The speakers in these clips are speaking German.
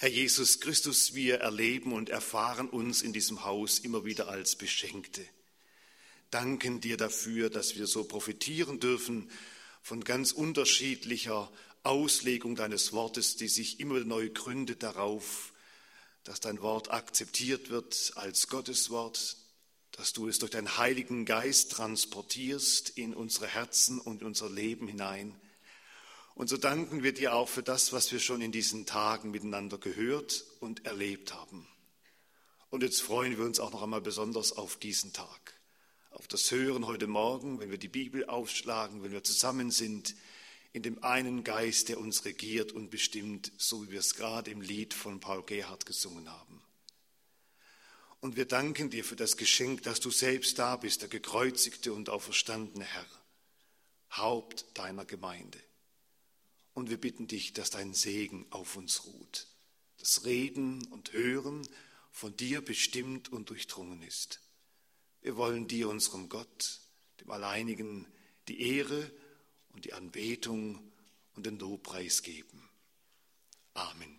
Herr Jesus Christus, wir erleben und erfahren uns in diesem Haus immer wieder als Beschenkte. Danken dir dafür, dass wir so profitieren dürfen von ganz unterschiedlicher Auslegung deines Wortes, die sich immer neu gründet darauf, dass dein Wort akzeptiert wird als Gottes Wort, dass du es durch deinen Heiligen Geist transportierst in unsere Herzen und in unser Leben hinein. Und so danken wir dir auch für das, was wir schon in diesen Tagen miteinander gehört und erlebt haben. Und jetzt freuen wir uns auch noch einmal besonders auf diesen Tag, auf das Hören heute Morgen, wenn wir die Bibel aufschlagen, wenn wir zusammen sind, in dem einen Geist, der uns regiert und bestimmt, so wie wir es gerade im Lied von Paul Gerhardt gesungen haben. Und wir danken dir für das Geschenk, dass du selbst da bist, der gekreuzigte und auferstandene Herr, Haupt deiner Gemeinde. Und wir bitten dich, dass dein Segen auf uns ruht, das Reden und Hören von dir bestimmt und durchdrungen ist. Wir wollen dir, unserem Gott, dem Alleinigen, die Ehre und die Anbetung und den Lobpreis geben. Amen.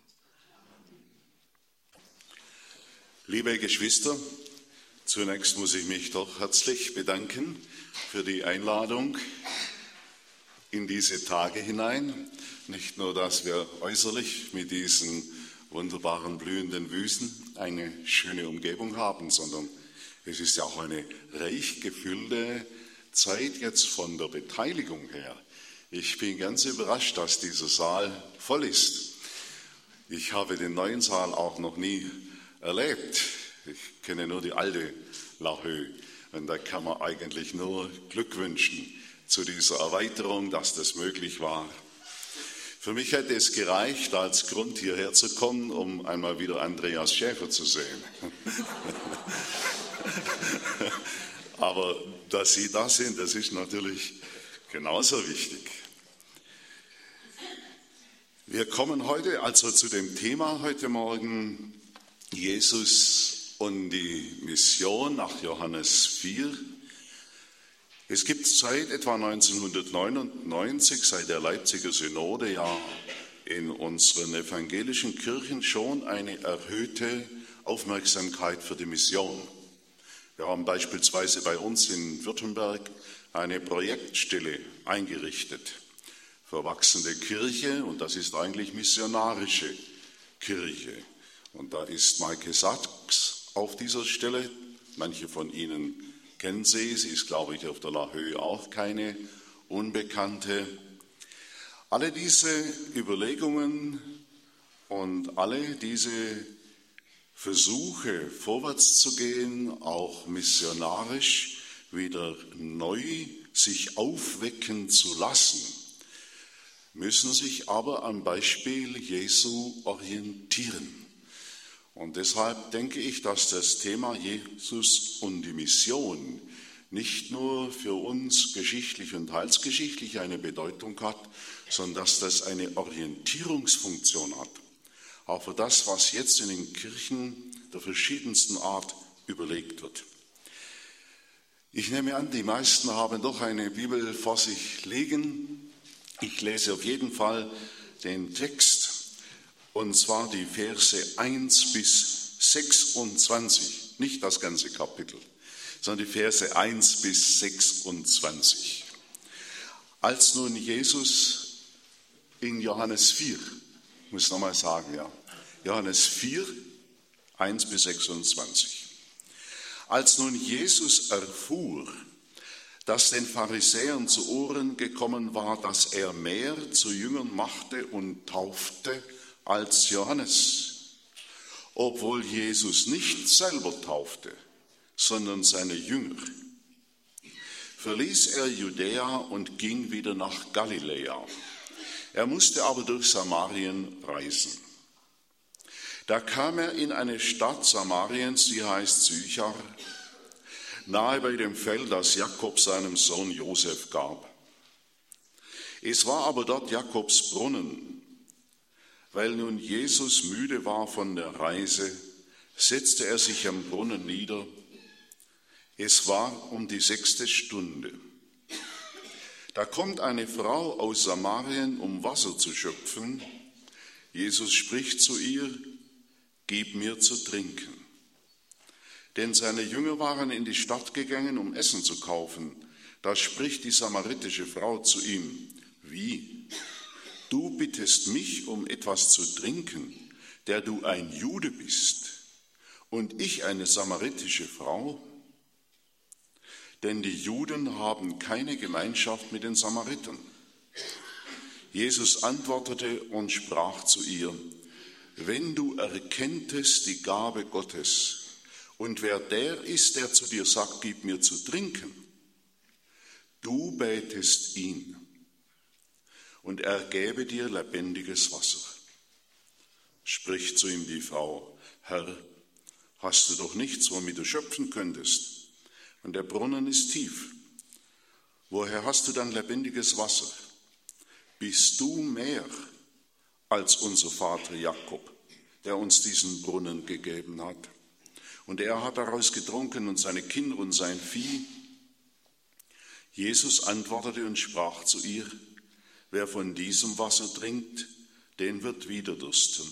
Liebe Geschwister, zunächst muss ich mich doch herzlich bedanken für die Einladung in diese Tage hinein. Nicht nur, dass wir äußerlich mit diesen wunderbaren blühenden Wüsten eine schöne Umgebung haben, sondern es ist ja auch eine reich gefüllte Zeit jetzt von der Beteiligung her. Ich bin ganz überrascht, dass dieser Saal voll ist. Ich habe den neuen Saal auch noch nie erlebt. Ich kenne nur die alte La Höhe und da kann man eigentlich nur Glück wünschen zu dieser Erweiterung, dass das möglich war. Für mich hätte es gereicht, als Grund hierher zu kommen, um einmal wieder Andreas Schäfer zu sehen. Aber dass Sie da sind, das ist natürlich genauso wichtig. Wir kommen heute also zu dem Thema heute Morgen, Jesus und die Mission nach Johannes 4. Es gibt seit etwa 1999, seit der Leipziger Synode, ja in unseren evangelischen Kirchen schon eine erhöhte Aufmerksamkeit für die Mission. Wir haben beispielsweise bei uns in Württemberg eine Projektstelle eingerichtet für wachsende Kirche, und das ist eigentlich missionarische Kirche. Und da ist Maike Sachs auf dieser Stelle. Manche von Ihnen kennen sie. Sie ist, glaube ich, auf der La Höhe auch keine Unbekannte. Alle diese Überlegungen und alle diese Versuche, vorwärts zu gehen, auch missionarisch wieder neu sich aufwecken zu lassen, müssen sich aber am Beispiel Jesu orientieren. Und deshalb denke ich, dass das Thema Jesus und die Mission nicht nur für uns geschichtlich und heilsgeschichtlich eine Bedeutung hat, sondern dass das eine Orientierungsfunktion hat. Auch für das, was jetzt in den Kirchen der verschiedensten Art überlegt wird. Ich nehme an, die meisten haben doch eine Bibel vor sich liegen. Ich lese auf jeden Fall den Text, und zwar die Verse 1 bis 26, nicht das ganze Kapitel, sondern die Verse 1 bis 26. Als nun Jesus in Johannes 4, ich muss nochmal sagen, ja, Johannes 4, 1 bis 26. Als nun Jesus erfuhr, dass den Pharisäern zu Ohren gekommen war, dass er mehr zu Jüngern machte und taufte als Johannes, obwohl Jesus nicht selber taufte, sondern seine Jünger, verließ er Judäa und ging wieder nach Galiläa. Er musste aber durch Samarien reisen. Da kam er in eine Stadt Samariens, die heißt Sychar, nahe bei dem Feld, das Jakob seinem Sohn Josef gab. Es war aber dort Jakobs Brunnen. Weil nun Jesus müde war von der Reise, setzte er sich am Brunnen nieder. Es war um die 6. Stunde. Da kommt eine Frau aus Samarien, um Wasser zu schöpfen. Jesus spricht zu ihr: gib mir zu trinken. Denn seine Jünger waren in die Stadt gegangen, um Essen zu kaufen. Da spricht die samaritische Frau zu ihm: Wie? Du bittest mich um etwas zu trinken, der du ein Jude bist, und ich eine samaritische Frau? Denn die Juden haben keine Gemeinschaft mit den Samaritern. Jesus antwortete und sprach zu ihr: Wenn du erkenntest die Gabe Gottes und wer der ist, der zu dir sagt, gib mir zu trinken, du betest ihn und er gäbe dir lebendiges Wasser. Spricht zu ihm die Frau: Herr, hast du doch nichts, womit du schöpfen könntest? Und der Brunnen ist tief. Woher hast du dann lebendiges Wasser? Bist du mehr als unser Vater Jakob, der uns diesen Brunnen gegeben hat? Und er hat daraus getrunken und seine Kinder und sein Vieh. Jesus antwortete und sprach zu ihr: Wer von diesem Wasser trinkt, den wird wieder dürsten.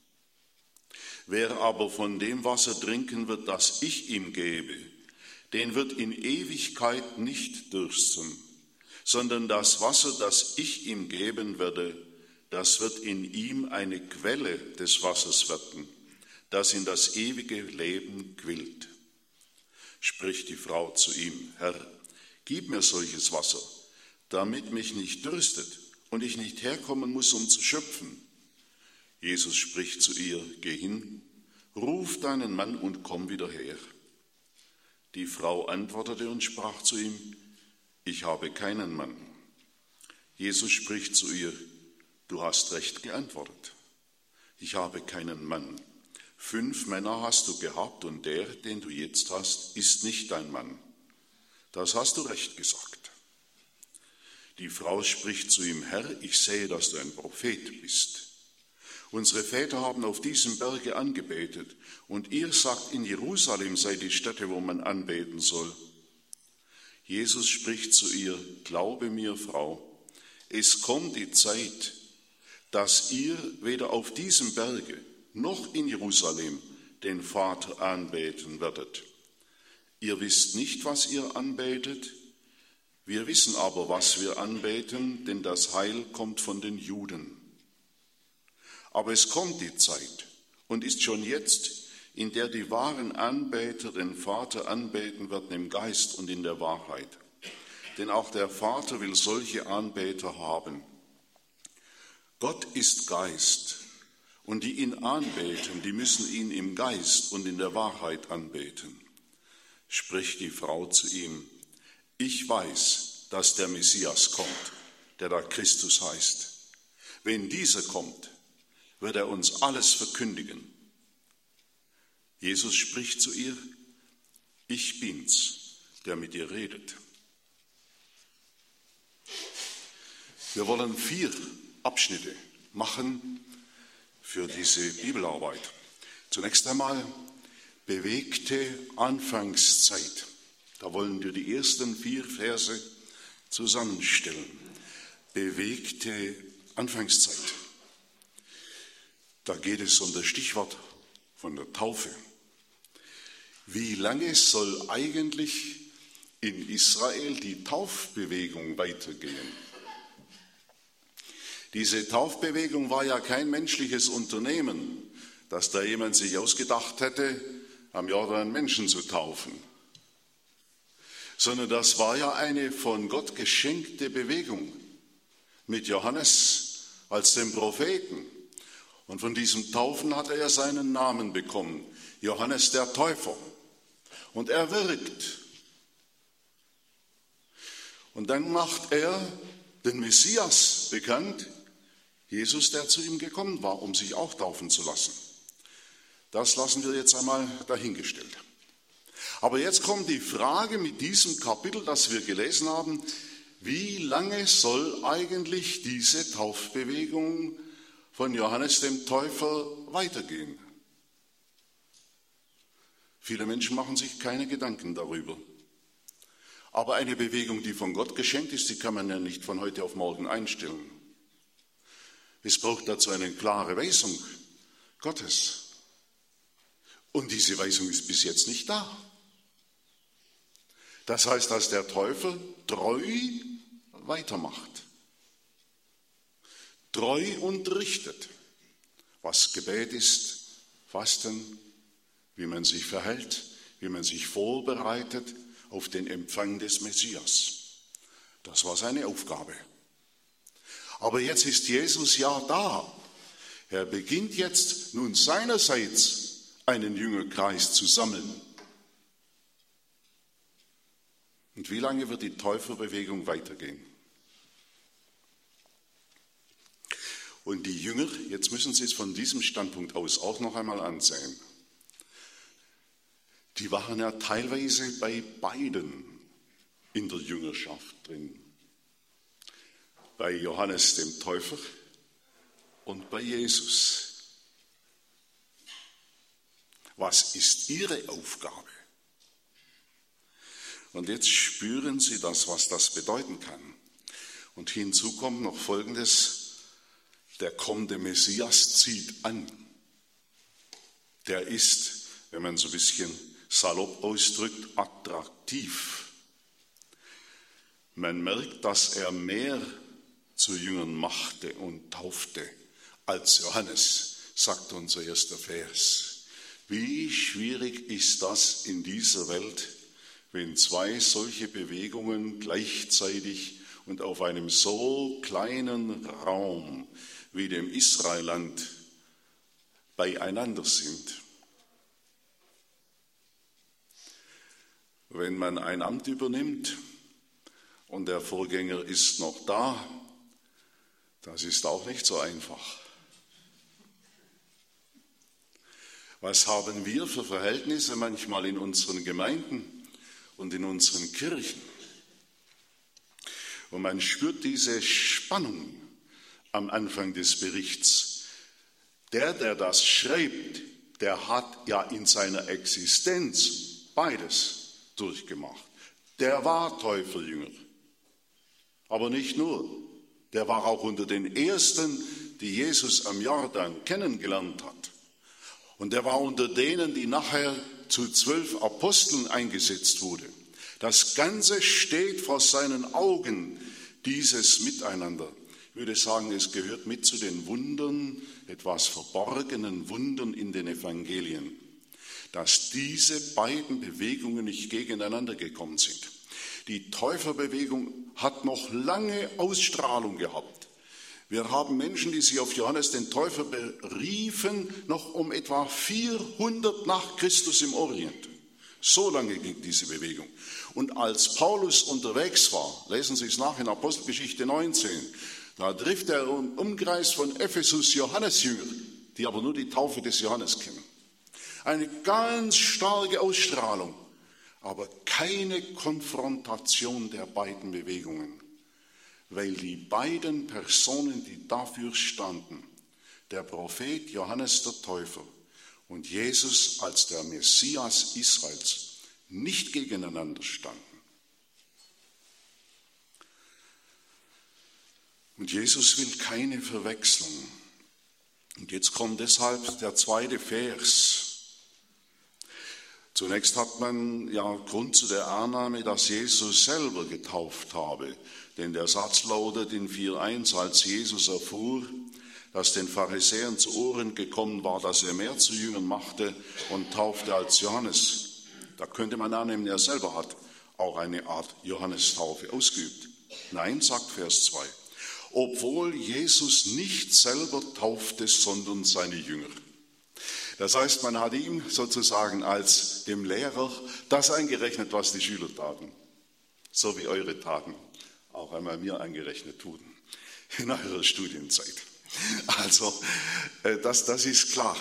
Wer aber von dem Wasser trinken wird, das ich ihm gebe, den wird in Ewigkeit nicht dürsten, sondern das Wasser, das ich ihm geben werde, das wird in ihm eine Quelle des Wassers werden, das in das ewige Leben quillt. Spricht die Frau zu ihm: Herr, gib mir solches Wasser, damit mich nicht dürstet und ich nicht herkommen muss, um zu schöpfen. Jesus spricht zu ihr: Geh hin, ruf deinen Mann und komm wieder her. Die Frau antwortete und sprach zu ihm: Ich habe keinen Mann. Jesus spricht zu ihr: Du hast recht geantwortet. Ich habe keinen Mann. 5 Männer hast du gehabt und der, den du jetzt hast, ist nicht dein Mann. Das hast du recht gesagt. Die Frau spricht zu ihm: Herr, ich sehe, dass du ein Prophet bist. Unsere Väter haben auf diesem Berge angebetet und ihr sagt, in Jerusalem sei die Stätte, wo man anbeten soll. Jesus spricht zu ihr: Glaube mir, Frau, es kommt die Zeit, dass ihr weder auf diesem Berge noch in Jerusalem den Vater anbeten werdet. Ihr wisst nicht, was ihr anbetet, wir wissen aber, was wir anbeten, denn das Heil kommt von den Juden. Aber es kommt die Zeit und ist schon jetzt, in der die wahren Anbeter den Vater anbeten werden im Geist und in der Wahrheit. Denn auch der Vater will solche Anbeter haben. Gott ist Geist und die ihn anbeten, die müssen ihn im Geist und in der Wahrheit anbeten. Spricht die Frau zu ihm: Ich weiß, dass der Messias kommt, der da Christus heißt. Wenn dieser kommt, wird er uns alles verkündigen. Jesus spricht zu ihr: Ich bin's, der mit dir redet. Wir wollen 4 Abschnitte machen für diese Bibelarbeit. Zunächst einmal bewegte Anfangszeit. Da wollen wir die ersten 4 Verse zusammenstellen. Bewegte Anfangszeit. Da geht es um das Stichwort von der Taufe. Wie lange soll eigentlich in Israel die Taufbewegung weitergehen? Diese Taufbewegung war ja kein menschliches Unternehmen, dass da jemand sich ausgedacht hätte, am Jordan Menschen zu taufen, sondern das war ja eine von Gott geschenkte Bewegung mit Johannes als dem Propheten. Und von diesem Taufen hat er ja seinen Namen bekommen, Johannes der Täufer. Und er wirkt. Und dann macht er den Messias bekannt, Jesus, der zu ihm gekommen war, um sich auch taufen zu lassen. Das lassen wir jetzt einmal dahingestellt. Aber jetzt kommt die Frage mit diesem Kapitel, das wir gelesen haben: Wie lange soll eigentlich diese Taufbewegung von Johannes dem Täufer weitergehen? Viele Menschen machen sich keine Gedanken darüber. Aber eine Bewegung, die von Gott geschenkt ist, die kann man ja nicht von heute auf morgen einstellen. Es braucht dazu eine klare Weisung Gottes. Und diese Weisung ist bis jetzt nicht da. Das heißt, dass der Täufer treu weitermacht, treu unterrichtet, was Gebet ist, Fasten, wie man sich verhält, wie man sich vorbereitet auf den Empfang des Messias. Das war seine Aufgabe. Aber jetzt ist Jesus ja da. Er beginnt jetzt nun seinerseits einen Jüngerkreis zu sammeln. Und wie lange wird die Täuferbewegung weitergehen? Und die Jünger, jetzt müssen Sie es von diesem Standpunkt aus auch noch einmal ansehen, die waren ja teilweise bei beiden in der Jüngerschaft drin. Bei Johannes dem Täufer und bei Jesus. Was ist ihre Aufgabe? Und jetzt spüren Sie das, was das bedeuten kann. Und hinzu kommt noch Folgendes: Der kommende Messias zieht an. Der ist, wenn man so ein bisschen salopp ausdrückt, attraktiv. Man merkt, dass er mehr zu Jüngern machte und taufte als Johannes, sagt unser erster Vers. Wie schwierig ist das in dieser Welt, wenn zwei solche Bewegungen gleichzeitig und auf einem so kleinen Raum wie dem Israelland beieinander sind. Wenn man ein Amt übernimmt und der Vorgänger ist noch da, das ist auch nicht so einfach. Was haben wir für Verhältnisse manchmal in unseren Gemeinden und in unseren Kirchen? Und man spürt diese Spannung am Anfang des Berichts. Der das schreibt, der hat ja in seiner Existenz beides durchgemacht. Der war Täuferjünger, aber nicht nur. Der war auch unter den Ersten, die Jesus am Jordan kennengelernt hat. Und der war unter denen, die nachher zu 12 Aposteln eingesetzt wurde. Das Ganze steht vor seinen Augen, dieses Miteinander. Ich würde sagen, es gehört mit zu den Wundern, etwas verborgenen Wundern in den Evangelien, dass diese beiden Bewegungen nicht gegeneinander gekommen sind. Die Täuferbewegung hat noch lange Ausstrahlung gehabt. Wir haben Menschen, die sich auf Johannes den Täufer beriefen, noch um etwa 400 nach Christus im Orient. So lange ging diese Bewegung. Und als Paulus unterwegs war, lesen Sie es nach in Apostelgeschichte 19, da trifft er im Umkreis von Ephesus Johannesjünger, die aber nur die Taufe des Johannes kennen. Eine ganz starke Ausstrahlung, aber keine Konfrontation der beiden Bewegungen, weil die beiden Personen, die dafür standen, der Prophet Johannes der Täufer und Jesus als der Messias Israels, nicht gegeneinander standen. Und Jesus will keine Verwechslung. Und jetzt kommt deshalb der zweite Vers. Zunächst hat man ja Grund zu der Annahme, dass Jesus selber getauft habe. Denn der Satz lautet in 4,1, als Jesus erfuhr, dass den Pharisäern zu Ohren gekommen war, dass er mehr zu Jüngern machte und taufte als Johannes. Da könnte man annehmen, er selber hat auch eine Art Johannestaufe ausgeübt. Nein, sagt Vers 2, obwohl Jesus nicht selber taufte, sondern seine Jünger. Das heißt, man hat ihm sozusagen als dem Lehrer das eingerechnet, was die Schüler taten. So wie eure Taten auch einmal mir eingerechnet wurden in eurer Studienzeit. Also, das ist klar.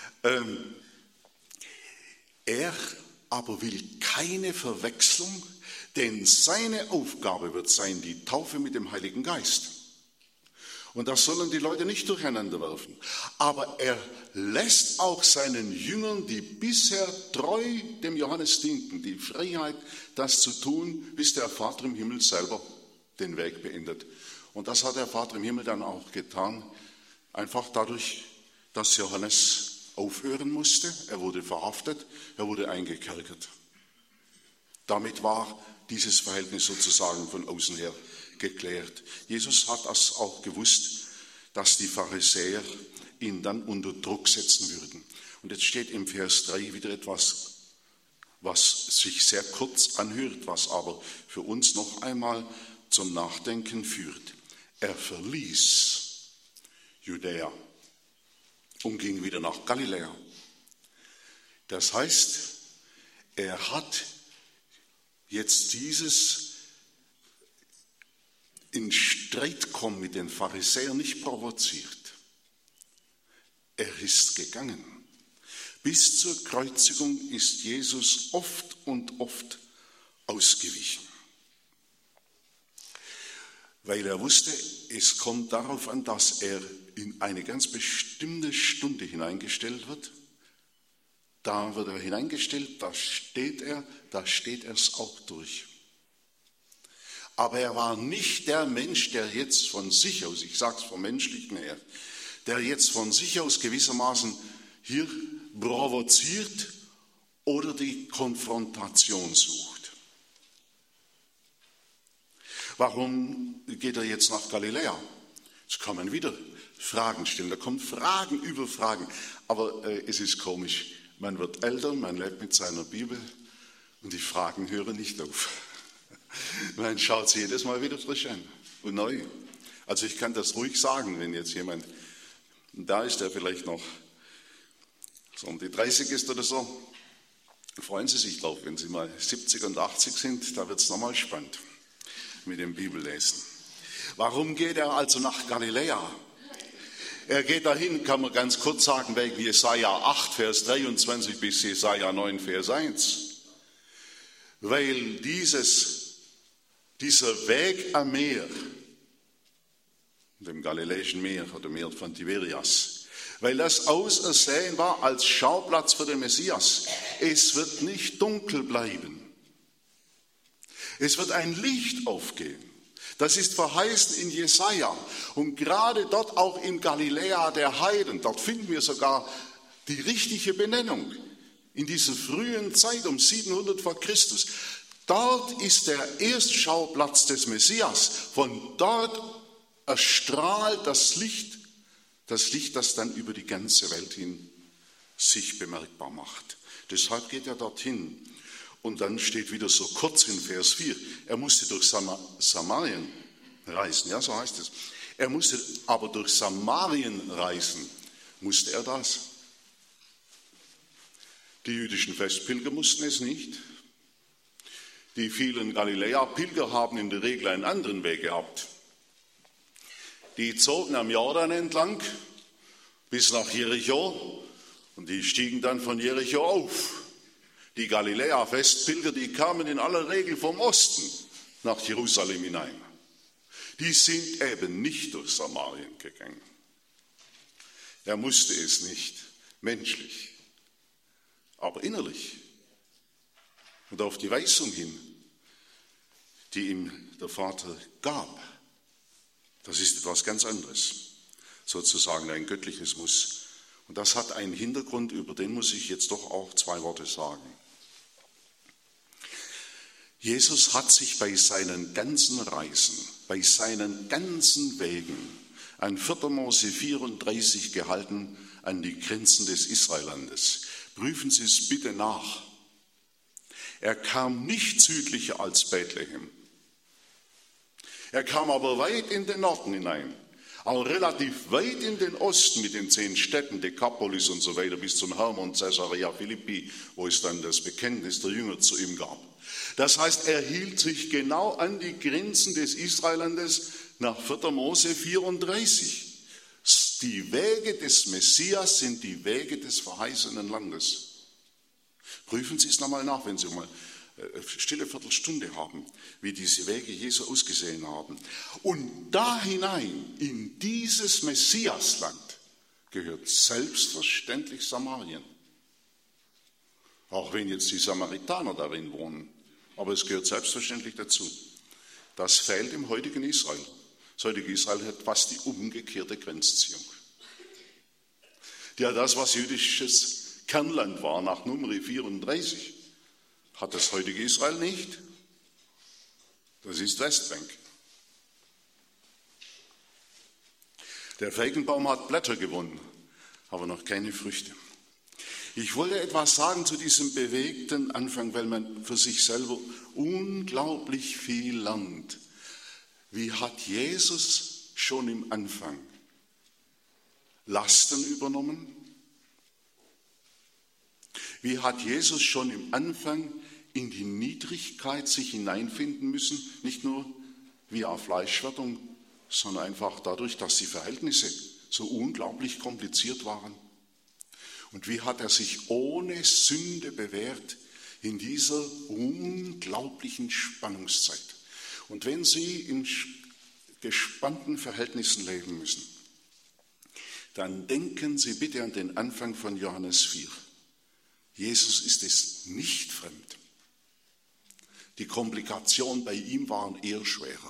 Er aber will keine Verwechslung, denn seine Aufgabe wird sein, die Taufe mit dem Heiligen Geist. Und das sollen die Leute nicht durcheinander werfen. Aber er lässt auch seinen Jüngern, die bisher treu dem Johannes dienten, die Freiheit, das zu tun, bis der Vater im Himmel selber den Weg beendet. Und das hat der Vater im Himmel dann auch getan, einfach dadurch, dass Johannes aufhören musste. Er wurde verhaftet, er wurde eingekerkert. Damit war dieses Verhältnis sozusagen von außen her geklärt. Jesus hat das auch gewusst, dass die Pharisäer ihn dann unter Druck setzen würden. Und jetzt steht im Vers 3 wieder etwas, was sich sehr kurz anhört, was aber für uns noch einmal zum Nachdenken führt. Er verließ Judäa und ging wieder nach Galiläa. Das heißt, er hat jetzt dieses in Streit kommen mit den Pharisäern nicht provoziert. Er ist gegangen. Bis zur Kreuzigung ist Jesus oft und oft ausgewichen. Weil er wusste, es kommt darauf an, dass er in eine ganz bestimmte Stunde hineingestellt wird. Da wird er hineingestellt, da steht er es auch durch. Aber er war nicht der Mensch, der jetzt von sich aus, ich sage es vom Menschlichen her, der jetzt von sich aus gewissermaßen hier provoziert oder die Konfrontation sucht. Warum geht er jetzt nach Galiläa? Jetzt kann man wieder Fragen stellen, da kommen Fragen über Fragen. Aber es ist komisch, man wird älter, man lebt mit seiner Bibel und die Fragen hören nicht auf. Man schaut sie jedes Mal wieder frisch an und neu. Also ich kann das ruhig sagen, wenn jetzt jemand da ist, der vielleicht noch so um die 30 ist oder so, freuen Sie sich drauf, wenn Sie mal 70 und 80 sind, da wird es nochmal spannend mit dem Bibellesen. Warum geht er also nach Galiläa? Er geht dahin, kann man ganz kurz sagen, wegen Jesaja 8, Vers 23 bis Jesaja 9, Vers 1. Weil dieser Weg am Meer, dem Galiläischen Meer oder Meer von Tiberias, weil das ausersehen war als Schauplatz für den Messias. Es wird nicht dunkel bleiben. Es wird ein Licht aufgehen. Das ist verheißen in Jesaja. Und gerade dort auch in Galiläa der Heiden, dort finden wir sogar die richtige Benennung. In dieser frühen Zeit um 700 vor Christus. Dort ist der Erstschauplatz des Messias. Von dort erstrahlt das Licht, das dann über die ganze Welt hin sich bemerkbar macht. Deshalb geht er dorthin. Und dann steht wieder so kurz in Vers 4, er musste durch Samarien reisen. Ja, so heißt es. Er musste aber durch Samarien reisen. Musste er das? Die jüdischen Festpilger mussten es nicht. Die vielen Galiläa-Pilger haben in der Regel einen anderen Weg gehabt. Die zogen am Jordan entlang bis nach Jericho und die stiegen dann von Jericho auf. Die Galiläa-Festpilger, die kamen in aller Regel vom Osten nach Jerusalem hinein. Die sind eben nicht durch Samarien gegangen. Er musste es nicht, menschlich, aber innerlich. Und auf die Weisung hin, die ihm der Vater gab, das ist etwas ganz anderes, sozusagen ein göttliches Muss. Und das hat einen Hintergrund, über den muss ich jetzt doch auch 2 Worte sagen. Jesus hat sich bei seinen ganzen Reisen, bei seinen ganzen Wegen an 4. Mose 34 gehalten an die Grenzen des Israellandes. Prüfen Sie es bitte nach. Er kam nicht südlicher als Bethlehem. Er kam aber weit in den Norden hinein, aber relativ weit in den Osten mit den 10 Städten, Dekapolis und so weiter, bis zum Hermon, Caesarea Philippi, wo es dann das Bekenntnis der Jünger zu ihm gab. Das heißt, er hielt sich genau an die Grenzen des Israellandes nach 4. Mose 34. Die Wege des Messias sind die Wege des verheißenen Landes. Prüfen Sie es nochmal nach, wenn Sie mal eine stille Viertelstunde haben, wie diese Wege Jesu ausgesehen haben. Und da hinein, in dieses Messiasland, gehört selbstverständlich Samarien. Auch wenn jetzt die Samaritaner darin wohnen. Aber es gehört selbstverständlich dazu. Das fehlt im heutigen Israel. Das heutige Israel hat fast die umgekehrte Grenzziehung. Ja, das, was jüdisches Kernland war nach Numeri 34, hat das heutige Israel nicht. Das ist Westbank. Der Feigenbaum hat Blätter gewonnen, aber noch keine Früchte. Ich wollte etwas sagen zu diesem bewegten Anfang, weil man für sich selber unglaublich viel lernt. Wie hat Jesus schon im Anfang Lasten übernommen? Wie hat Jesus schon im Anfang in die Niedrigkeit sich hineinfinden müssen? Nicht nur via Fleischwerdung, sondern einfach dadurch, dass die Verhältnisse so unglaublich kompliziert waren. Und wie hat er sich ohne Sünde bewährt in dieser unglaublichen Spannungszeit? Und wenn Sie in gespannten Verhältnissen leben müssen, dann denken Sie bitte an den Anfang von Johannes 4. Jesus ist es nicht fremd. Die Komplikationen bei ihm waren eher schwerer.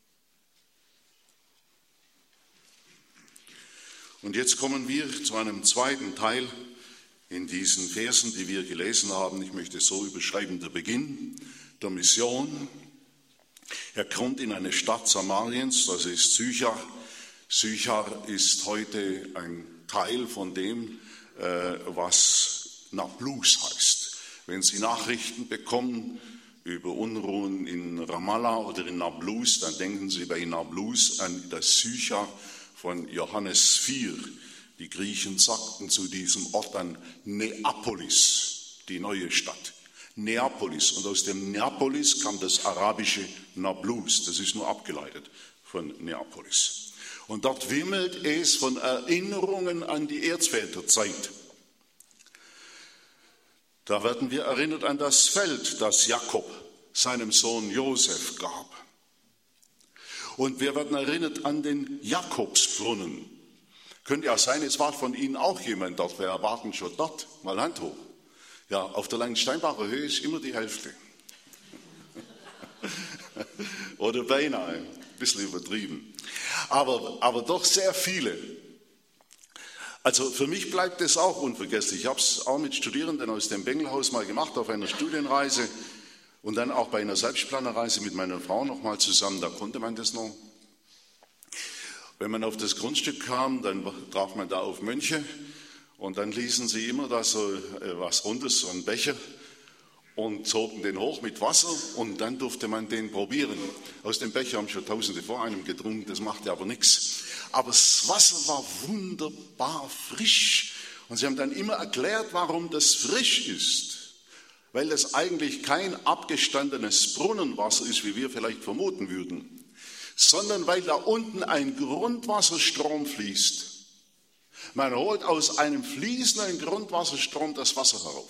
Und jetzt kommen wir zu einem zweiten Teil in diesen Versen, die wir gelesen haben. Ich möchte es so überschreiben: der Beginn der Mission. Er kommt in eine Stadt Samariens, das ist Sychar. Sychar ist heute ein Teil von dem, was Nablus heißt. Wenn Sie Nachrichten bekommen über Unruhen in Ramallah oder in Nablus, dann denken Sie bei Nablus an das Sychar von Johannes 4. Die Griechen sagten zu diesem Ort dann Neapolis, die neue Stadt. Neapolis. Und aus dem Neapolis kam das arabische Nablus. Das ist nur abgeleitet von Neapolis. Und dort wimmelt es von Erinnerungen an die Erzväterzeit. Da werden wir erinnert an das Feld, das Jakob seinem Sohn Josef gab. Und wir werden erinnert an den Jakobsbrunnen. Könnte ja sein, es war von Ihnen auch jemand dort. Wir erwarten schon dort. Mal Hand hoch. Ja, auf der Langensteinbacher Höhe ist immer die Hälfte. Oder beinahe, ein bisschen übertrieben. Aber doch sehr viele. Also für mich bleibt es auch unvergesslich. Ich habe es auch mit Studierenden aus dem Bengelhaus mal gemacht auf einer Studienreise und dann auch bei einer Selbstplanerreise mit meiner Frau nochmal zusammen. Da konnte man das noch. Wenn man auf das Grundstück kam, dann traf man da auf Mönche und dann ließen sie immer da so was Rundes, so einen Becher und zogen den hoch mit Wasser und dann durfte man den probieren. Aus dem Becher haben schon Tausende vor einem getrunken, das machte aber nichts. Aber das Wasser war wunderbar frisch und sie haben dann immer erklärt, warum das frisch ist. Weil das eigentlich kein abgestandenes Brunnenwasser ist, wie wir vielleicht vermuten würden, sondern weil da unten ein Grundwasserstrom fließt. Man holt aus einem fließenden Grundwasserstrom das Wasser herauf.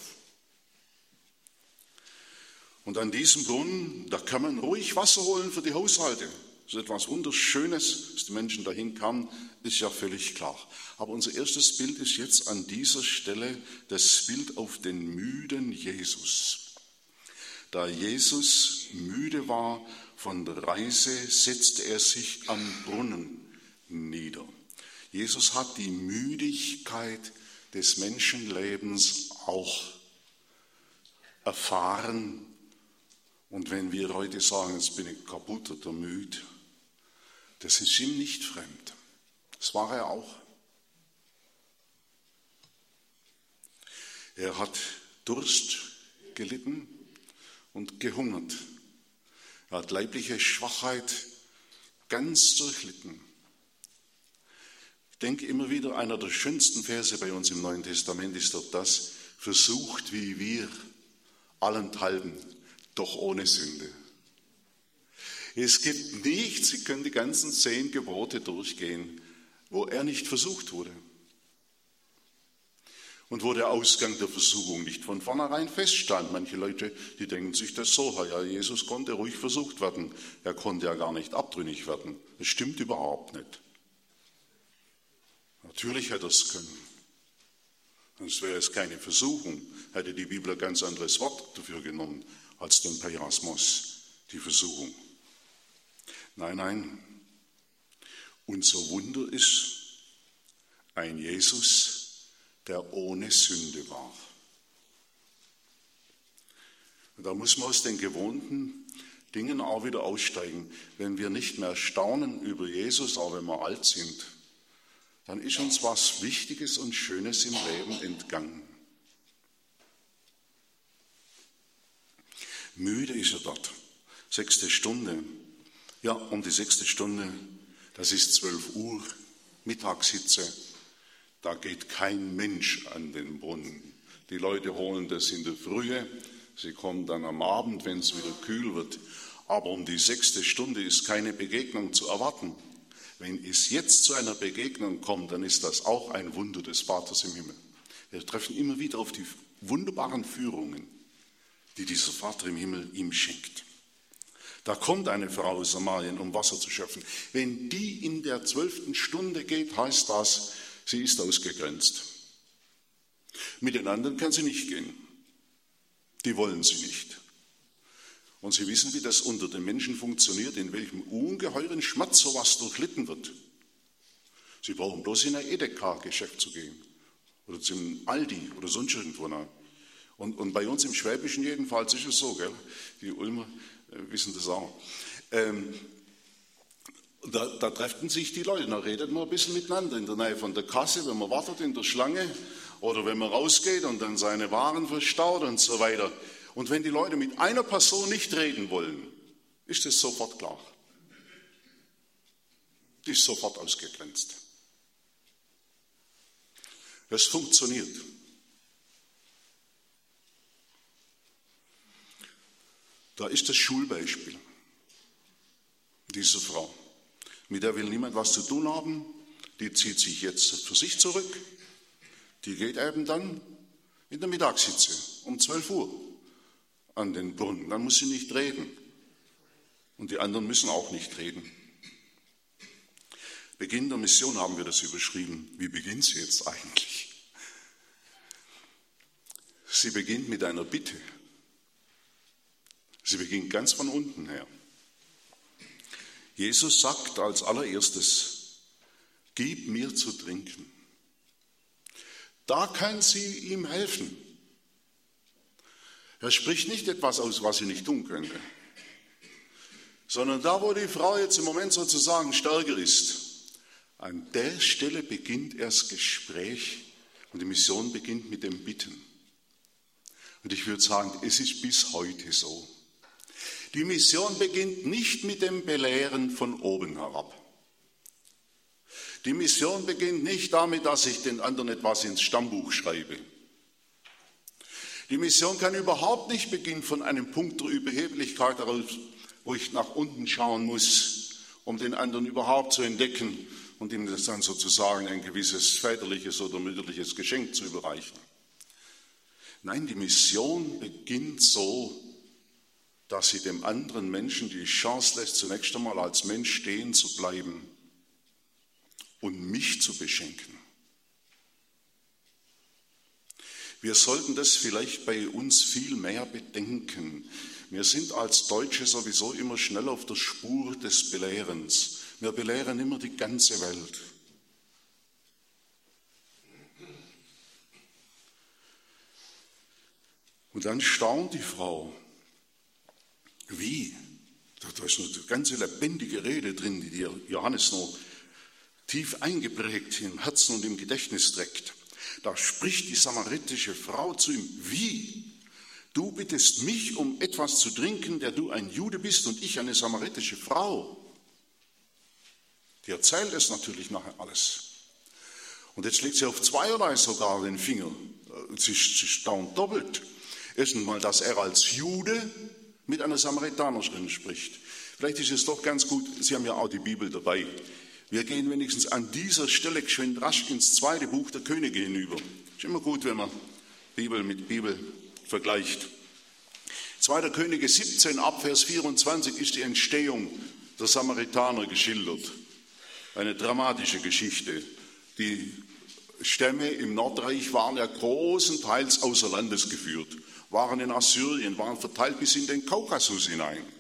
Und an diesem Brunnen, da kann man ruhig Wasser holen für die Haushalte. Das ist etwas Wunderschönes, dass die Menschen dahin kamen, ist ja völlig klar. Aber unser erstes Bild ist jetzt an dieser Stelle das Bild auf den müden Jesus. Da Jesus müde war von der Reise, setzte er sich am Brunnen nieder. Jesus hat die Müdigkeit des Menschenlebens auch erfahren. Und wenn wir heute sagen, jetzt bin ich kaputt oder müde, das ist ihm nicht fremd. Das war er auch. Er hat Durst gelitten und gehungert. Er hat leibliche Schwachheit ganz durchlitten. Ich denke immer wieder, einer der schönsten Verse bei uns im Neuen Testament ist doch das: versucht wie wir, allenthalben, doch ohne Sünde. Es gibt nichts, Sie können die ganzen 10 Gebote durchgehen, wo er nicht versucht wurde. Und wo der Ausgang der Versuchung nicht von vornherein feststand. Manche Leute, die denken sich das so: ja, Jesus konnte ruhig versucht werden. Er konnte ja gar nicht abtrünnig werden. Das stimmt überhaupt nicht. Natürlich hätte er es können. Sonst wäre es keine Versuchung. Hätte die Bibel ein ganz anderes Wort dafür genommen als den Peirasmos, die Versuchung. Nein, nein. Unser Wunder ist ein Jesus, der ohne Sünde war. Und da muss man aus den gewohnten Dingen auch wieder aussteigen. Wenn wir nicht mehr staunen über Jesus, auch wenn wir alt sind, dann ist uns was Wichtiges und Schönes im Leben entgangen. Müde ist er dort. 6. Stunde. Ja, um die 6. Stunde, das ist 12 Uhr, Mittagshitze. Da geht kein Mensch an den Brunnen. Die Leute holen das in der Frühe. Sie kommen dann am Abend, wenn es wieder kühl wird. Aber um die 6. Stunde ist keine Begegnung zu erwarten. Wenn es jetzt zu einer Begegnung kommt, dann ist das auch ein Wunder des Vaters im Himmel. Wir treffen immer wieder auf die wunderbaren Führungen, die dieser Vater im Himmel ihm schenkt. Da kommt eine Frau aus Samarien, um Wasser zu schöpfen. Wenn die in der 12. Stunde geht, heißt das, sie ist ausgegrenzt. Mit den anderen kann sie nicht gehen. Die wollen sie nicht. Und Sie wissen, wie das unter den Menschen funktioniert, in welchem ungeheuren Schmerz sowas durchlitten wird. Sie brauchen bloß in ein Edeka-Geschäft zu gehen oder zum Aldi oder sonst irgendwo. Und bei uns im Schwäbischen jedenfalls ist es so, gell? Die Ulmer wissen das auch. Da treffen sich die Leute, da redet man ein bisschen miteinander in der Nähe von der Kasse, wenn man wartet in der Schlange oder wenn man rausgeht und dann seine Waren verstaut und so weiter. Und wenn die Leute mit einer Person nicht reden wollen, ist es sofort klar. Die ist sofort ausgegrenzt. Das funktioniert. Da ist das Schulbeispiel dieser Frau. Mit der will niemand was zu tun haben. Die zieht sich jetzt für sich zurück. Die geht eben dann in der Mittagshitze um 12 Uhr an den Brunnen. Dann muss sie nicht reden. Und die anderen müssen auch nicht reden. Beginn der Mission haben wir das überschrieben. Wie beginnt sie jetzt eigentlich? Sie beginnt mit einer Bitte. Sie beginnt ganz von unten her. Jesus sagt als allererstes, gib mir zu trinken. Da kann sie ihm helfen. Er spricht nicht etwas aus, was sie nicht tun könnte, sondern da, wo die Frau jetzt im Moment sozusagen stärker ist, an der Stelle beginnt erst das Gespräch und die Mission beginnt mit dem Bitten. Und ich würde sagen, es ist bis heute so. Die Mission beginnt nicht mit dem Belehren von oben herab. Die Mission beginnt nicht damit, dass ich den anderen etwas ins Stammbuch schreibe. Die Mission kann überhaupt nicht beginnen von einem Punkt der Überheblichkeit heraus, wo ich nach unten schauen muss, um den anderen überhaupt zu entdecken und ihm das dann sozusagen ein gewisses väterliches oder mütterliches Geschenk zu überreichen. Nein, die Mission beginnt so, dass sie dem anderen Menschen die Chance lässt, zunächst einmal als Mensch stehen zu bleiben und mich zu beschenken. Wir sollten das vielleicht bei uns viel mehr bedenken. Wir sind als Deutsche sowieso immer schnell auf der Spur des Belehrens. Wir belehren immer die ganze Welt. Und dann staunt die Frau. Wie? Da ist eine ganze lebendige Rede drin, die Johannes noch tief eingeprägt im Herzen und im Gedächtnis trägt. Da spricht die samaritische Frau zu ihm, wie? Du bittest mich um etwas zu trinken, der du ein Jude bist und ich eine samaritische Frau. Die erzählt es natürlich nachher alles. Und jetzt legt sie auf zweierlei sogar den Finger. Sie staunt doppelt. Erstens mal, dass er als Jude mit einer Samaritanerin spricht. Vielleicht ist es doch ganz gut, Sie haben ja auch die Bibel dabei. Wir gehen wenigstens an dieser Stelle geschwind rasch ins 2. Buch der Könige hinüber. Ist immer gut, wenn man Bibel mit Bibel vergleicht. 2. Könige 17 ab Vers 24 ist die Entstehung der Samaritaner geschildert. Eine dramatische Geschichte. Die Stämme im Nordreich waren ja großenteils außer Landes geführt, waren in Assyrien, waren verteilt bis in den Kaukasus hinein.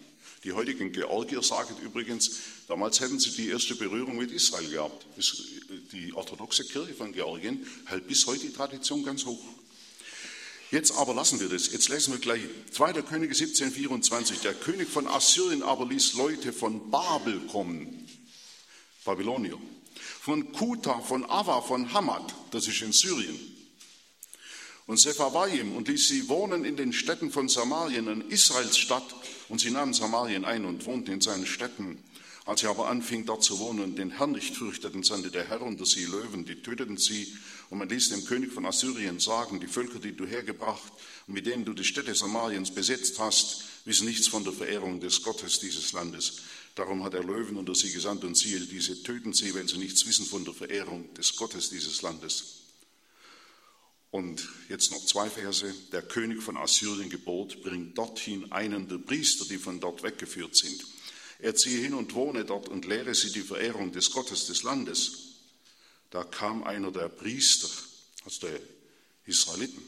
Die heutigen Georgier sagen übrigens, damals hätten sie die erste Berührung mit Israel gehabt. Die orthodoxe Kirche von Georgien hält bis heute die Tradition ganz hoch. Jetzt aber lassen wir das, jetzt lesen wir gleich. 2. Könige 17,24. Der König von Assyrien aber ließ Leute von Babel kommen, Babylonier, von Kuta, von Ava, von Hamad, das ist in Syrien, und Sepharvaim, und ließ sie wohnen in den Städten von Samarien, in Israels Stadt, und sie nahmen Samarien ein und wohnten in seinen Städten. Als sie aber anfing, dort zu wohnen und den Herrn nicht fürchteten, sandte der Herr unter sie Löwen, die töteten sie. Und man ließ dem König von Assyrien sagen, die Völker, die du hergebracht und mit denen du die Städte Samariens besetzt hast, wissen nichts von der Verehrung des Gottes dieses Landes. Darum hat er Löwen unter sie gesandt, und siehe, diese töten sie, weil sie nichts wissen von der Verehrung des Gottes dieses Landes. Und jetzt noch 2 Verse. Der König von Assyrien gebot, bringt dorthin einen der Priester, die von dort weggeführt sind. Er ziehe hin und wohne dort und lehre sie die Verehrung des Gottes des Landes. Da kam einer der Priester, also der Israeliten,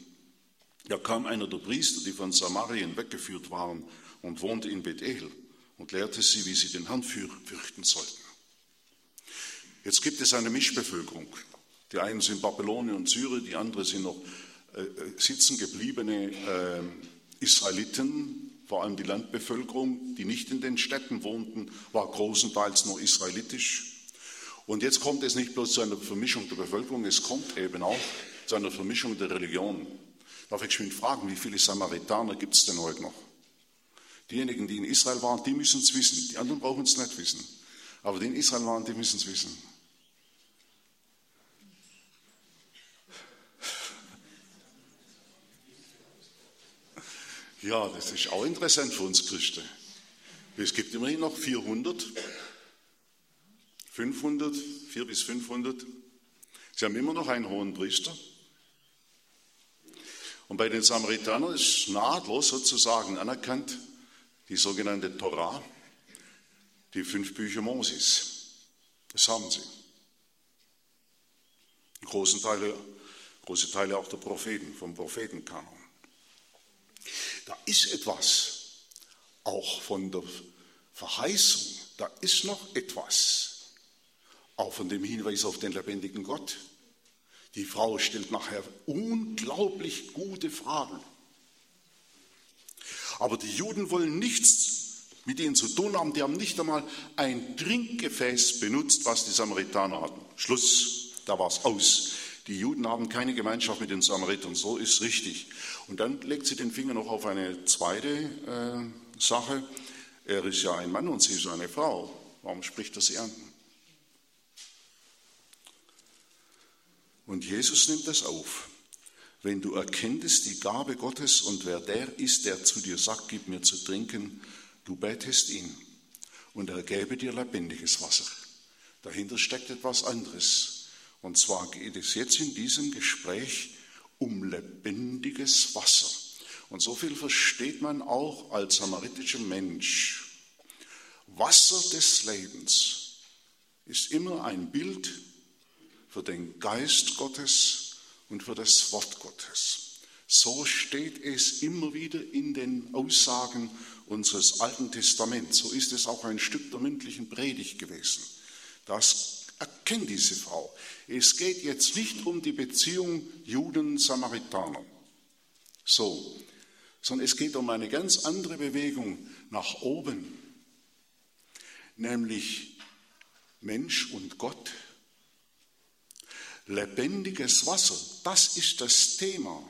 die von Samarien weggeführt waren, und wohnte in Bethel und lehrte sie, wie sie den Herrn fürchten sollten. Jetzt gibt es eine Mischbevölkerung. Die einen sind Babylonier und Syrer, die anderen sind noch sitzen gebliebene Israeliten. Vor allem die Landbevölkerung, die nicht in den Städten wohnten, war großenteils nur israelitisch. Und jetzt kommt es nicht bloß zu einer Vermischung der Bevölkerung, es kommt eben auch zu einer Vermischung der Religion. Darf ich schon fragen, wie viele Samaritaner gibt es denn heute noch? Diejenigen, die in Israel waren, die müssen es wissen. Die anderen brauchen es nicht wissen. Aber die in Israel waren, die müssen es wissen. Ja, das ist auch interessant für uns Christen. Es gibt immerhin noch 400, 400 bis 500. Sie haben immer noch einen hohen Priester. Und bei den Samaritanern ist nahtlos sozusagen anerkannt die sogenannte Torah, die 5 Bücher Moses. Das haben sie. Große Teile auch der Propheten, vom Prophetenkanon. Da ist etwas, auch von der Verheißung, da ist noch etwas, auch von dem Hinweis auf den lebendigen Gott. Die Frau stellt nachher unglaublich gute Fragen. Aber die Juden wollen nichts mit ihnen zu tun haben. Die haben nicht einmal ein Trinkgefäß benutzt, was die Samaritaner hatten. Schluss, da war es aus. Die Juden haben keine Gemeinschaft mit den Samaritern, so ist richtig. Und dann legt sie den Finger noch auf eine zweite Sache. Er ist ja ein Mann und sie ist eine Frau. Warum spricht er sie an? Und Jesus nimmt das auf. Wenn du erkenntest die Gabe Gottes und wer der ist, der zu dir sagt, gib mir zu trinken, du betest ihn und er gäbe dir lebendiges Wasser. Dahinter steckt etwas anderes. Und zwar geht es jetzt in diesem Gespräch um lebendiges Wasser. Und so viel versteht man auch als samaritischer Mensch. Wasser des Lebens ist immer ein Bild für den Geist Gottes und für das Wort Gottes. So steht es immer wieder in den Aussagen unseres Alten Testaments. So ist es auch ein Stück der mündlichen Predigt gewesen. Das erkennt diese Frau. Es geht jetzt nicht um die Beziehung Juden-Samaritaner, sondern es geht um eine ganz andere Bewegung nach oben, nämlich Mensch und Gott. Lebendiges Wasser, das ist das Thema.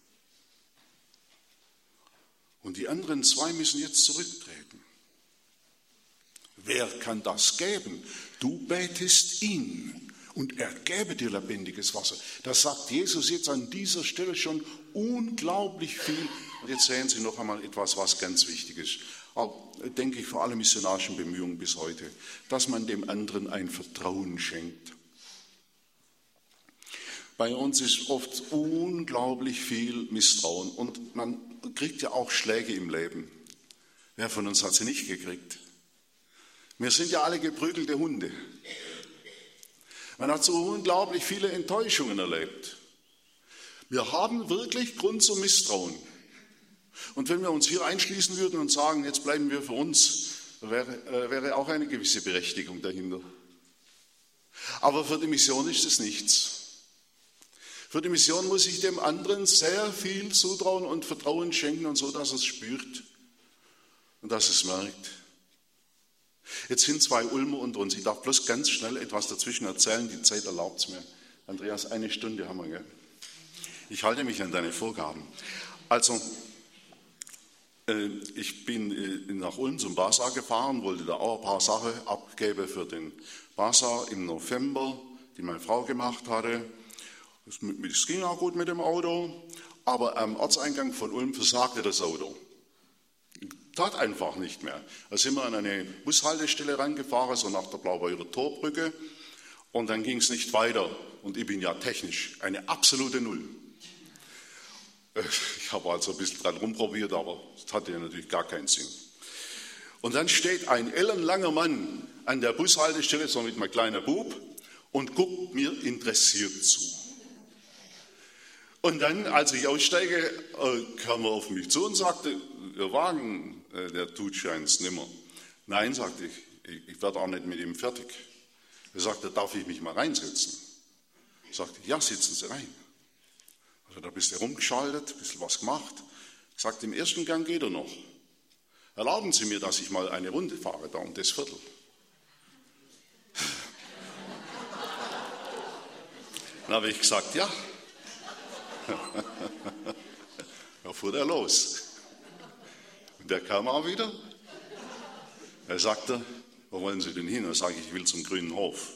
Und die anderen 2 müssen jetzt zurücktreten. Wer kann das geben? Du betest ihn und er gäbe dir lebendiges Wasser. Das sagt Jesus jetzt an dieser Stelle schon unglaublich viel. Und jetzt sehen Sie noch einmal etwas, was ganz wichtig ist. Auch, denke ich, für alle missionarischen Bemühungen bis heute, dass man dem anderen ein Vertrauen schenkt. Bei uns ist oft unglaublich viel Misstrauen und man kriegt ja auch Schläge im Leben. Wer von uns hat sie nicht gekriegt? Wir sind ja alle geprügelte Hunde. Man hat so unglaublich viele Enttäuschungen erlebt. Wir haben wirklich Grund zum Misstrauen. Und wenn wir uns hier einschließen würden und sagen, jetzt bleiben wir für uns, wäre auch eine gewisse Berechtigung dahinter. Aber für die Mission ist es nichts. Für die Mission muss ich dem anderen sehr viel zutrauen und Vertrauen schenken und so, dass er es spürt und dass er es merkt. Jetzt sind 2 Ulmer unter uns. Ich darf bloß ganz schnell etwas dazwischen erzählen. Die Zeit erlaubt es mir. Andreas, 1 Stunde haben wir, gell? Ich halte mich an deine Vorgaben. Also, ich bin nach Ulm zum Basar gefahren, wollte da auch ein paar Sachen abgeben für den Basar im November, die meine Frau gemacht hatte. Es ging auch gut mit dem Auto, aber am Ortseingang von Ulm versagte das Auto. Tat einfach nicht mehr. Da sind wir an eine Bushaltestelle rangefahren, so nach der Blaubeurer Torbrücke, und dann ging es nicht weiter. Und ich bin ja technisch eine absolute Null. Ich habe also ein bisschen dran rumprobiert, aber das hatte ja natürlich gar keinen Sinn. Und dann steht ein ellenlanger Mann an der Bushaltestelle, so mit meinem kleinen Bub, und guckt mir interessiert zu. Und dann, als ich aussteige, kam er auf mich zu und sagte, der Wagen, der tut schein's nimmer. Nein, sagte ich werde auch nicht mit ihm fertig. Er sagte, darf ich mich mal reinsetzen? Ich sagte, ja, sitzen Sie rein. Also da ein bisschen rumgeschaltet, ein bisschen was gemacht. Ich sagte, im ersten Gang geht er noch. Erlauben Sie mir, dass ich mal eine Runde fahre, da um das Viertel. Dann habe ich gesagt, ja. Da fuhr der los. Und der kam auch wieder. Er sagte, wo wollen Sie denn hin? Da sage ich will zum Grünen Hof.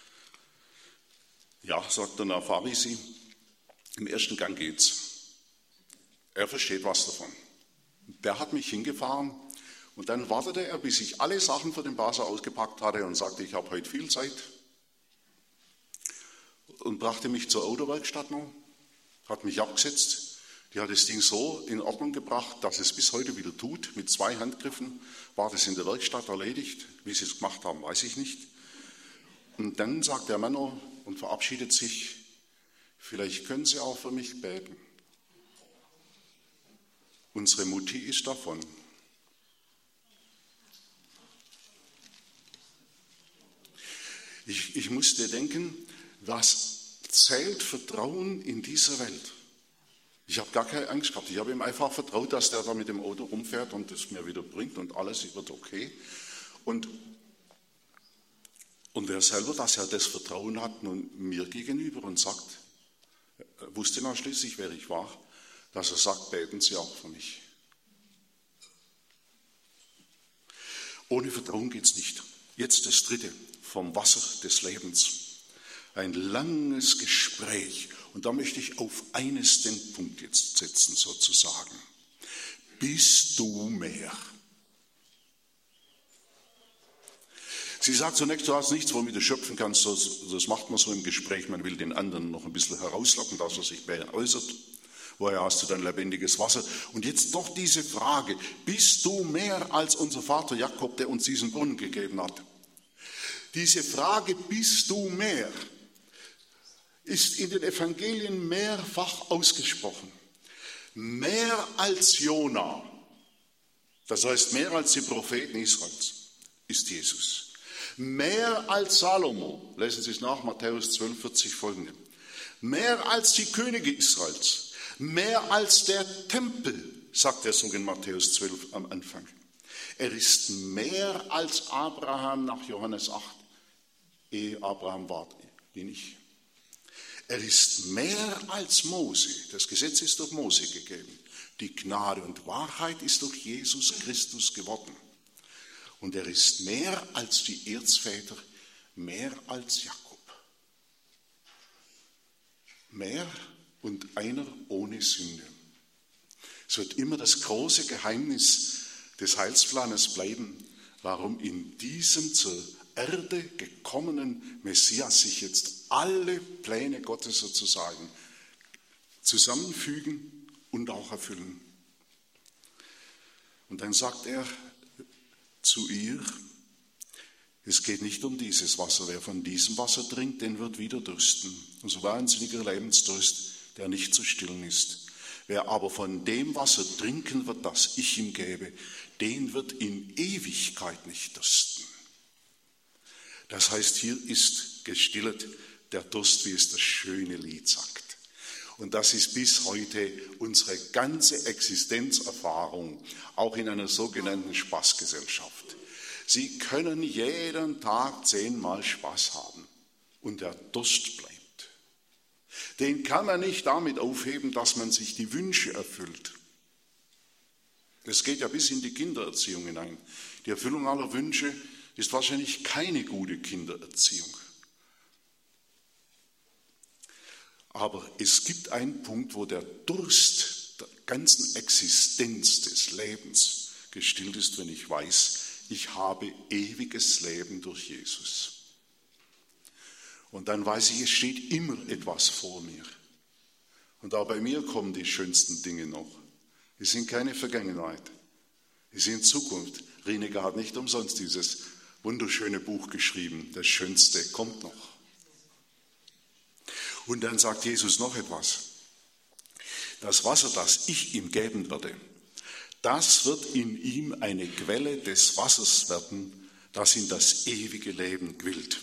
Ja, sagt er, na fahre ich Sie. Im ersten Gang geht's. Er versteht was davon. Der hat mich hingefahren und dann wartete er, bis ich alle Sachen für den Basar ausgepackt hatte und sagte, ich habe heute viel Zeit. Und brachte mich zur Autowerkstatt noch, hat mich abgesetzt. Die hat das Ding so in Ordnung gebracht, dass es bis heute wieder tut. Mit 2 Handgriffen war das in der Werkstatt erledigt. Wie sie es gemacht haben, weiß ich nicht. Und dann sagt der Mann noch und verabschiedet sich, vielleicht können Sie auch für mich beten. Unsere Mutti ist davon. Ich musste denken, was zählt Vertrauen in dieser Welt? Ich habe gar keine Angst gehabt. Ich habe ihm einfach vertraut, dass der da mit dem Auto rumfährt und es mir wieder bringt und alles wird okay. Und er selber, dass er das Vertrauen hat nun mir gegenüber und sagt, er wusste noch schließlich, wer ich war, dass er sagt, beten Sie auch für mich. Ohne Vertrauen geht es nicht. Jetzt das 3. vom Wasser des Lebens. Ein langes Gespräch. Und da möchte ich auf eines den Punkt jetzt setzen, sozusagen. Bist du mehr? Sie sagt zunächst, du hast nichts, womit du schöpfen kannst. Das macht man so im Gespräch. Man will den anderen noch ein bisschen herauslocken, dass er sich mehr äußert. Woher hast du dann lebendiges Wasser? Und jetzt doch diese Frage, bist du mehr als unser Vater Jakob, der uns diesen Brunnen gegeben hat? Diese Frage, bist du mehr, ist in den Evangelien mehrfach ausgesprochen. Mehr als Jona, das heißt mehr als die Propheten Israels, ist Jesus. Mehr als Salomo, lesen Sie es nach, Matthäus 12, 40 folgende. Mehr als die Könige Israels. Mehr als der Tempel, sagt er so in Matthäus 12 am Anfang. Er ist mehr als Abraham nach Johannes 8, ehe Abraham war, wie nicht. Er ist mehr als Mose. Das Gesetz ist durch Mose gegeben. Die Gnade und Wahrheit ist durch Jesus Christus geworden. Und er ist mehr als die Erzväter, mehr als Jakob. Mehr und einer ohne Sünde. Es wird immer das große Geheimnis des Heilsplanes bleiben, warum in diesem zur Erde gekommenen Messias sich jetzt alle Pläne Gottes sozusagen zusammenfügen und auch erfüllen. Und dann sagt er zu ihr, es geht nicht um dieses Wasser, wer von diesem Wasser trinkt, den wird wieder dürsten. Und so wahnsinniger Lebensdurst, der nicht zu stillen ist. Wer aber von dem Wasser trinken wird, das ich ihm gebe, den wird in Ewigkeit nicht dürsten. Das heißt, hier ist gestillet der Durst, wie es das schöne Lied sagt. Und das ist bis heute unsere ganze Existenzerfahrung, auch in einer sogenannten Spaßgesellschaft. Sie können jeden Tag 10-mal Spaß haben und der Durst bleibt. Den kann man nicht damit aufheben, dass man sich die Wünsche erfüllt. Das geht ja bis in die Kindererziehung hinein. Die Erfüllung aller Wünsche ist wahrscheinlich keine gute Kindererziehung. Aber es gibt einen Punkt, wo der Durst der ganzen Existenz des Lebens gestillt ist, wenn ich weiß, ich habe ewiges Leben durch Jesus. Und dann weiß ich, es steht immer etwas vor mir. Und auch bei mir kommen die schönsten Dinge noch. Es sind keine Vergangenheit, es sind Zukunft. Rieneke hat nicht umsonst dieses wunderschöne Buch geschrieben, das Schönste kommt noch. Und dann sagt Jesus noch etwas. Das Wasser, das ich ihm geben werde, das wird in ihm eine Quelle des Wassers werden, das in das ewige Leben quillt.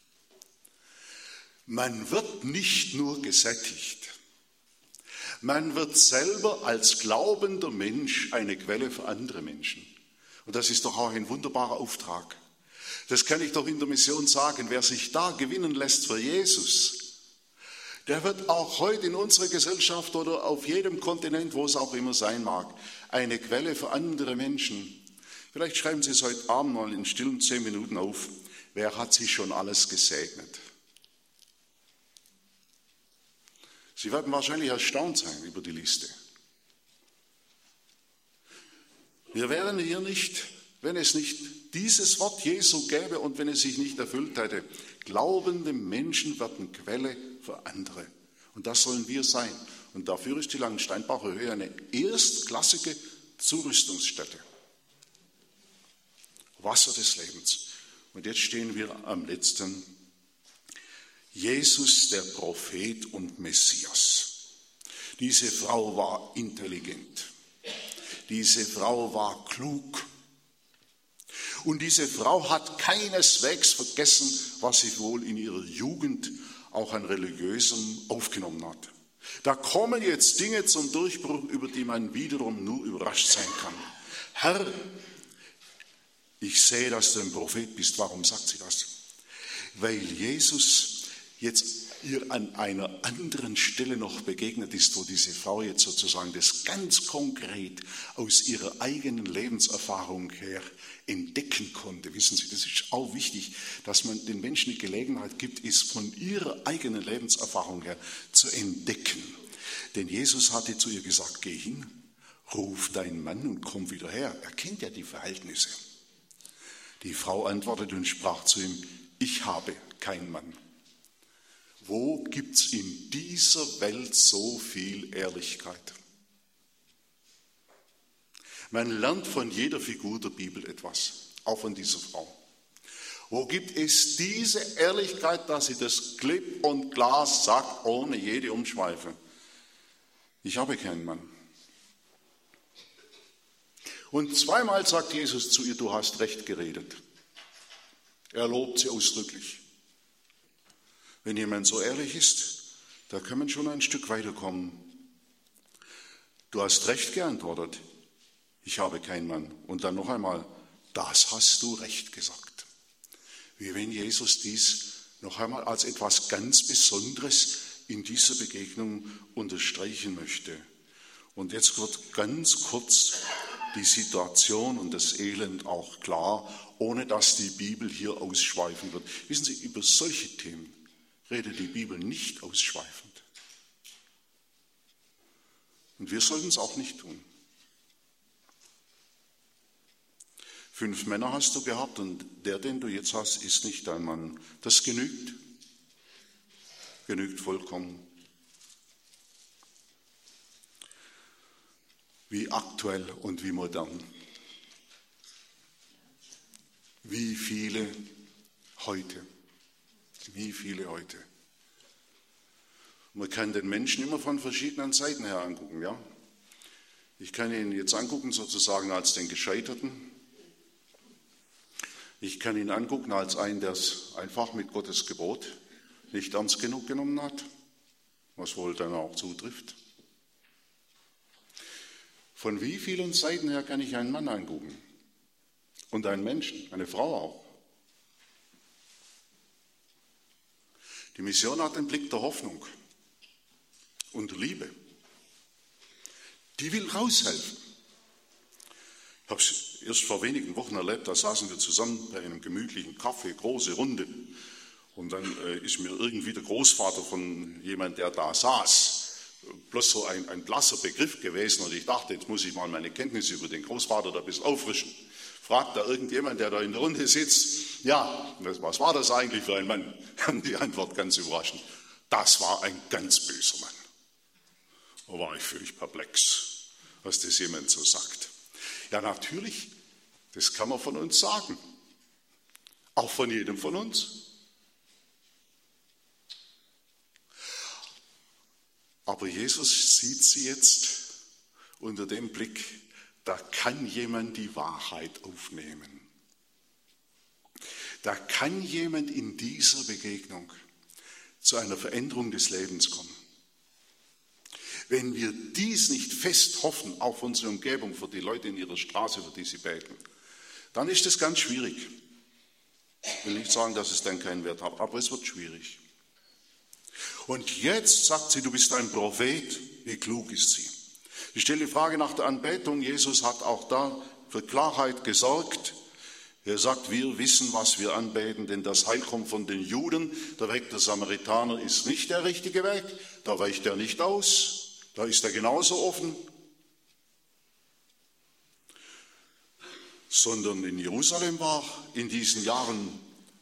Man wird nicht nur gesättigt, man wird selber als glaubender Mensch eine Quelle für andere Menschen. Und das ist doch auch ein wunderbarer Auftrag. Das kann ich doch in der Mission sagen, wer sich da gewinnen lässt für Jesus, der wird auch heute in unserer Gesellschaft oder auf jedem Kontinent, wo es auch immer sein mag, eine Quelle für andere Menschen. Vielleicht schreiben Sie es heute Abend mal in stillen 10 Minuten auf. Wer hat sich schon alles gesegnet? Sie werden wahrscheinlich erstaunt sein über die Liste. Wir wären hier nicht, wenn es nicht dieses Wort Jesu gäbe und wenn es sich nicht erfüllt hätte. Glaubende Menschen werden Quelle für andere. Und das sollen wir sein. Und dafür ist die Langensteinbacher Höhe eine erstklassige Zurüstungsstätte. Wasser des Lebens. Und jetzt stehen wir am letzten. Jesus, der Prophet und Messias. Diese Frau war intelligent. Diese Frau war klug. Und diese Frau hat keineswegs vergessen, was sie wohl in ihrer Jugend auch an Religiösem aufgenommen hat. Da kommen jetzt Dinge zum Durchbruch, über die man wiederum nur überrascht sein kann. Herr, ich sehe, dass du ein Prophet bist. Warum sagt sie das? Weil Jesus jetzt ihr an einer anderen Stelle noch begegnet ist, wo diese Frau jetzt sozusagen das ganz konkret aus ihrer eigenen Lebenserfahrung her entdecken konnte. Wissen Sie, das ist auch wichtig, dass man den Menschen die Gelegenheit gibt, es von ihrer eigenen Lebenserfahrung her zu entdecken. Denn Jesus hatte zu ihr gesagt, geh hin, ruf deinen Mann und komm wieder her. Er kennt ja die Verhältnisse. Die Frau antwortete und sprach zu ihm, ich habe keinen Mann. Wo gibt es in dieser Welt so viel Ehrlichkeit? Man lernt von jeder Figur der Bibel etwas, auch von dieser Frau. Wo gibt es diese Ehrlichkeit, dass sie das klipp und klar sagt, ohne jede Umschweife? Ich habe keinen Mann. Und zweimal sagt Jesus zu ihr, du hast recht geredet. Er lobt sie ausdrücklich. Wenn jemand so ehrlich ist, da kann man schon ein Stück weiterkommen. Du hast recht geantwortet, ich habe keinen Mann. Und dann noch einmal, das hast du recht gesagt. Wie wenn Jesus dies noch einmal als etwas ganz Besonderes in dieser Begegnung unterstreichen möchte. Und jetzt wird ganz kurz die Situation und das Elend auch klar, ohne dass die Bibel hier ausschweifen wird. Wissen Sie, über solche Themen redet die Bibel nicht ausschweifend. Und wir sollten es auch nicht tun. 5 Männer hast du gehabt und der, den du jetzt hast, ist nicht dein Mann. Das genügt. Genügt vollkommen. Wie aktuell und wie modern. Wie viele heute. Wie viele heute. Man kann den Menschen immer von verschiedenen Seiten her angucken, ja. Ich kann ihn jetzt angucken sozusagen als den Gescheiterten. Ich kann ihn angucken als einen, der es einfach mit Gottes Gebot nicht ernst genug genommen hat, was wohl dann auch zutrifft. Von wie vielen Seiten her kann ich einen Mann angucken? Und einen Menschen, eine Frau auch. Die Mission hat den Blick der Hoffnung und der Liebe. Die will raushelfen. Ich habe es erst vor wenigen Wochen erlebt, da saßen wir zusammen bei einem gemütlichen Kaffee, große Runde. Und dann ist mir irgendwie der Großvater von jemand, der da saß, bloß so ein blasser Begriff gewesen. Und ich dachte, jetzt muss ich mal meine Kenntnisse über den Großvater da ein bisschen auffrischen. Fragt da irgendjemand, der da in der Runde sitzt, ja, was war das eigentlich für ein Mann? Die Antwort ganz überraschend, das war ein ganz böser Mann. Da war ich völlig perplex, was das jemand so sagt. Ja, natürlich, das kann man von uns sagen. Auch von jedem von uns. Aber Jesus sieht sie jetzt unter dem Blick, da kann jemand die Wahrheit aufnehmen. Da kann jemand in dieser Begegnung zu einer Veränderung des Lebens kommen. Wenn wir dies nicht fest hoffen auf unsere Umgebung, für die Leute in ihrer Straße, für die sie beten, dann ist es ganz schwierig. Ich will nicht sagen, dass es dann keinen Wert hat, aber es wird schwierig. Und jetzt sagt sie, du bist ein Prophet. Wie klug ist sie? Ich stelle die Frage nach der Anbetung. Jesus hat auch da für Klarheit gesorgt. Er sagt, wir wissen, was wir anbeten, denn das Heil kommt von den Juden. Der Weg der Samaritaner ist nicht der richtige Weg. Da weicht er nicht aus. Da ist er genauso offen. Sondern in Jerusalem war in diesen Jahren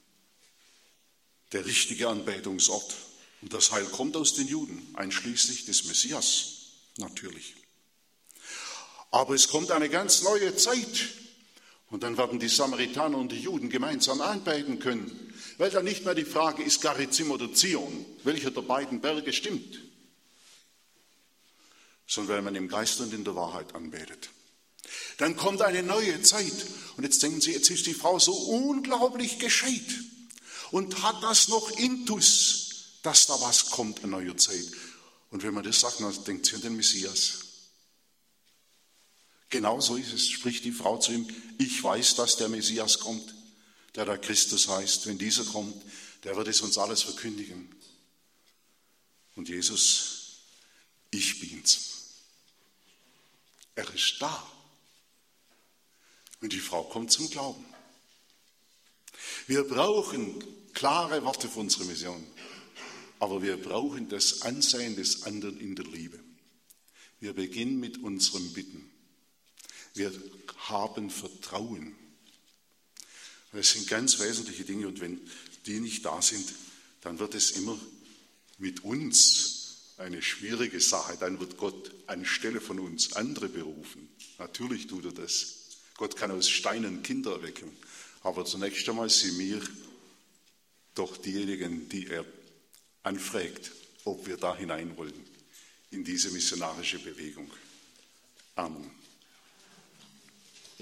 der richtige Anbetungsort. Und das Heil kommt aus den Juden, einschließlich des Messias, natürlich. Aber es kommt eine ganz neue Zeit. Und dann werden die Samaritaner und die Juden gemeinsam anbeten können. Weil dann nicht mehr die Frage ist, Garizim oder Zion, welcher der beiden Berge stimmt. Sondern weil man im Geist und in der Wahrheit anbetet. Dann kommt eine neue Zeit. Und jetzt denken Sie, jetzt ist die Frau so unglaublich gescheit und hat das noch intus, dass da was kommt, eine neue Zeit. Und wenn man das sagt, dann denkt sie an den Messias. Genauso ist es, spricht die Frau zu ihm, ich weiß, dass der Messias kommt, der da Christus heißt. Wenn dieser kommt, der wird es uns alles verkündigen. Und Jesus, ich bin's. Er ist da. Und die Frau kommt zum Glauben. Wir brauchen klare Worte für unsere Mission. Aber wir brauchen das Ansehen des anderen in der Liebe. Wir beginnen mit unserem Bitten. Wir haben Vertrauen. Das sind ganz wesentliche Dinge. Und wenn die nicht da sind, dann wird es immer mit uns eine schwierige Sache. Dann wird Gott anstelle von uns andere berufen. Natürlich tut er das. Gott kann aus Steinen Kinder erwecken. Aber zunächst einmal sind wir doch diejenigen, die er anfragt, ob wir da hinein wollen, in diese missionarische Bewegung. Amen.